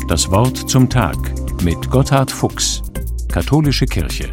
Das Wort zum Tag mit Gotthard Fuchs, Katholische Kirche.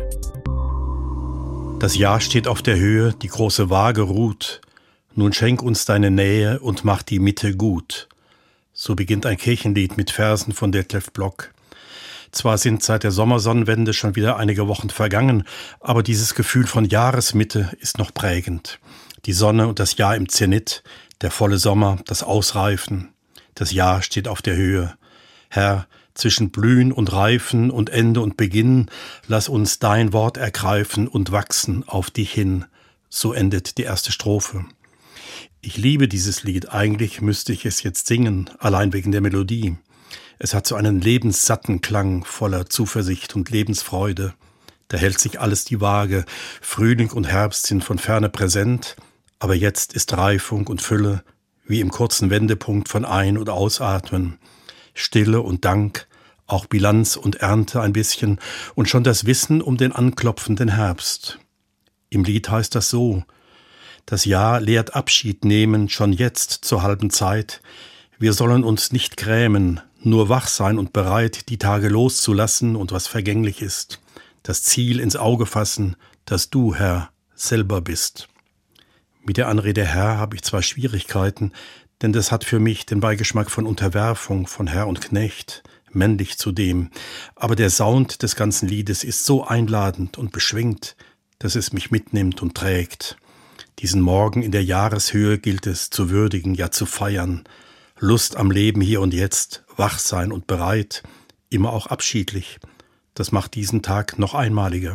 Das Jahr steht auf der Höhe, die große Waage ruht. Nun schenk uns deine Nähe und mach die Mitte gut. So beginnt ein Kirchenlied mit Versen von Detlef Block. Zwar sind seit der Sommersonnenwende schon wieder einige Wochen vergangen, aber dieses Gefühl von Jahresmitte ist noch prägend. Die Sonne und das Jahr im Zenit, der volle Sommer, das Ausreifen. Das Jahr steht auf der Höhe. Herr, zwischen Blühen und Reifen und Ende und Beginn, lass uns dein Wort ergreifen und wachsen auf dich hin. So endet die erste Strophe. Ich liebe dieses Lied, eigentlich müsste ich es jetzt singen, allein wegen der Melodie. Es hat so einen lebenssatten Klang voller Zuversicht und Lebensfreude. Da hält sich alles die Waage, Frühling und Herbst sind von ferne präsent, aber jetzt ist Reifung und Fülle, wie im kurzen Wendepunkt von Ein- und Ausatmen. Stille und Dank, auch Bilanz und Ernte ein bisschen und schon das Wissen um den anklopfenden Herbst. Im Lied heißt das so: Das Jahr lehrt Abschied nehmen, schon jetzt zur halben Zeit. Wir sollen uns nicht grämen, nur wach sein und bereit, die Tage loszulassen und was vergänglich ist. Das Ziel ins Auge fassen, dass du, Herr, selber bist. Mit der Anrede Herr habe ich zwar Schwierigkeiten, denn das hat für mich den Beigeschmack von Unterwerfung, von Herr und Knecht, männlich zudem. Aber der Sound des ganzen Liedes ist so einladend und beschwingt, dass es mich mitnimmt und trägt. Diesen Morgen in der Jahreshöhe gilt es zu würdigen, ja zu feiern. Lust am Leben hier und jetzt, wach sein und bereit, immer auch abschiedlich. Das macht diesen Tag noch einmaliger.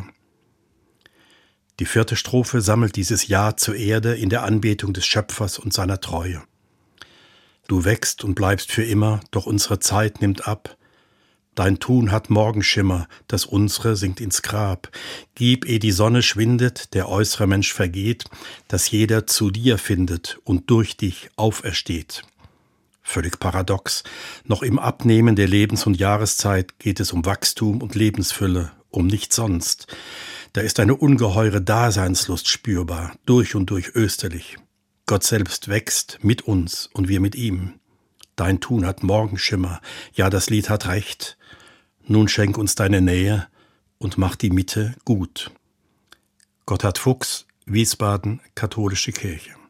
Die 4. Strophe sammelt dieses Ja zur Erde in der Anbetung des Schöpfers und seiner Treue. Du wächst und bleibst für immer, doch unsere Zeit nimmt ab. Dein Tun hat Morgenschimmer, das unsere sinkt ins Grab. Gib, ehe die Sonne schwindet, der äußere Mensch vergeht, dass jeder zu dir findet und durch dich aufersteht. Völlig paradox. Noch im Abnehmen der Lebens- und Jahreszeit geht es um Wachstum und Lebensfülle, um nichts sonst. Da ist eine ungeheure Daseinslust spürbar, durch und durch österlich. Gott selbst wächst mit uns und wir mit ihm. Dein Tun hat Morgenschimmer, ja, das Lied hat recht. Nun schenk uns deine Nähe und mach die Mitte gut. Gotthard Fuchs, Wiesbaden, Katholische Kirche.